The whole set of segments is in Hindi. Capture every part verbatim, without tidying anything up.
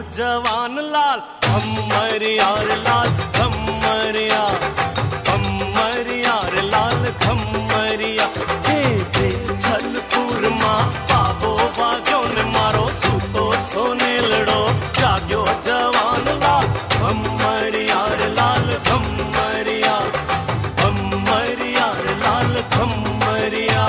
जवान लाल हमर यार लाल खमरिया हमर यार लाल खमरिया हे जे छलपुर मां पाबो बाग्यो ने मारो सूतो सोने लड़ो जाग्यो जवान लाल हमर यार लाल खमरिया हमर यार लाल खमरिया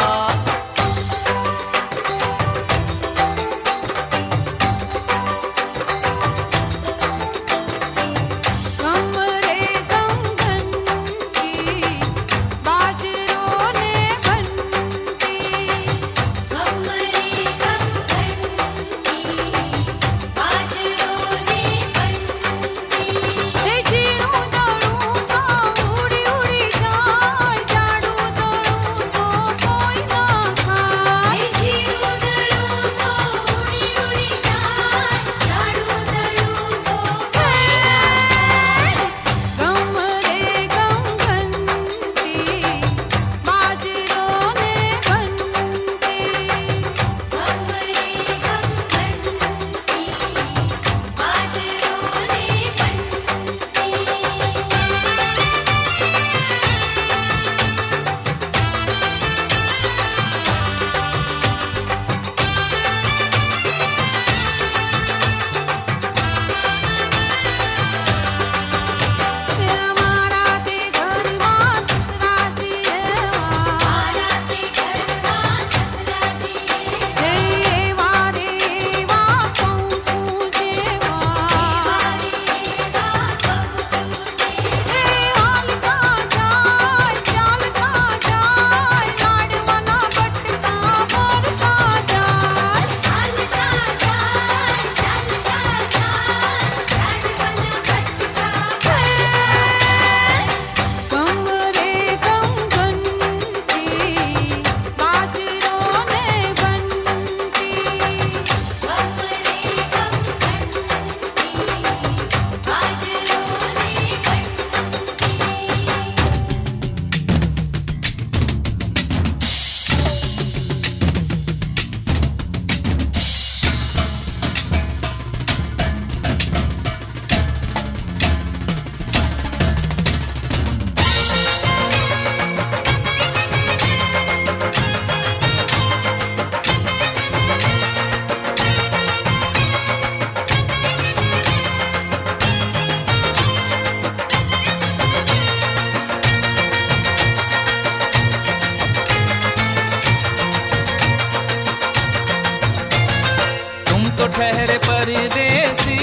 ठहरे परदेसी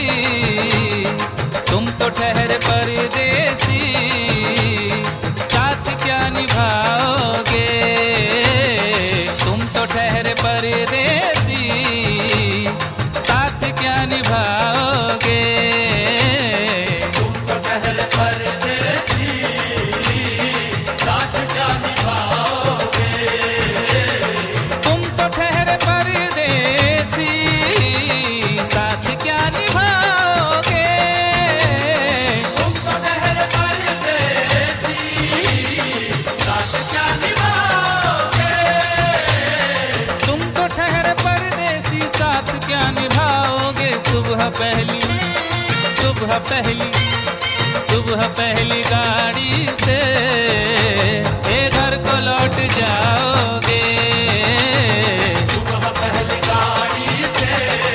तुम तो ठहरे परदेसी साथ क्या निभाओगे तुम तो ठहरे परदेसी साथ क्या निभाओगे तुम तो ठहरे परदेसी साथ क्या निभाओगे तुम तो ठहरे परदेसी साथ क्या निभाओगे तुम तो ठहरे परदेसी साथ क्या निभाओगे तुम तो ठहरे परदेसी साथ क्या निभाओगे सुबह पहली सुबह पहली सुबह पहली गाड़ी से ये घर को लौट जाओगे सुबह पहली गाड़ी से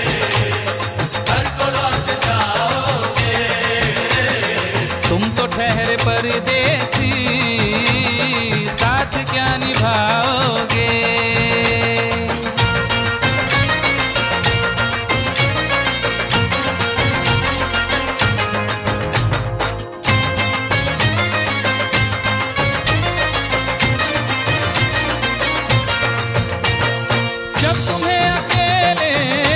घर को लौट जाओगे तुम तो ठहरे परदेसी साथ क्या निभाओगे जब तुम्हें अकेले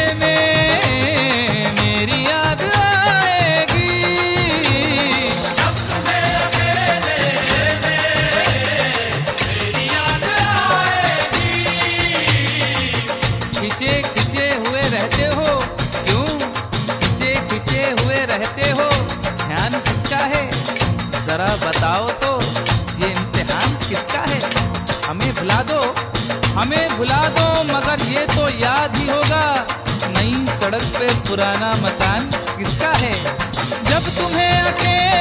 में मेरी याद आएगी जब तुम्हें अकेले में मेरी याद आएगी खिंचे खिंचे हुए रहते हो क्यों खिंचे खिंचे हुए रहते हो ध्यान किसका है जरा बताओ तो ये इम्तिहान किसका है हमें भुला दो हमें भुला दो मगर ये तो याद ही होगा नई सड़क पे पुराना मकान किसका है? जब तुम्हें अकेला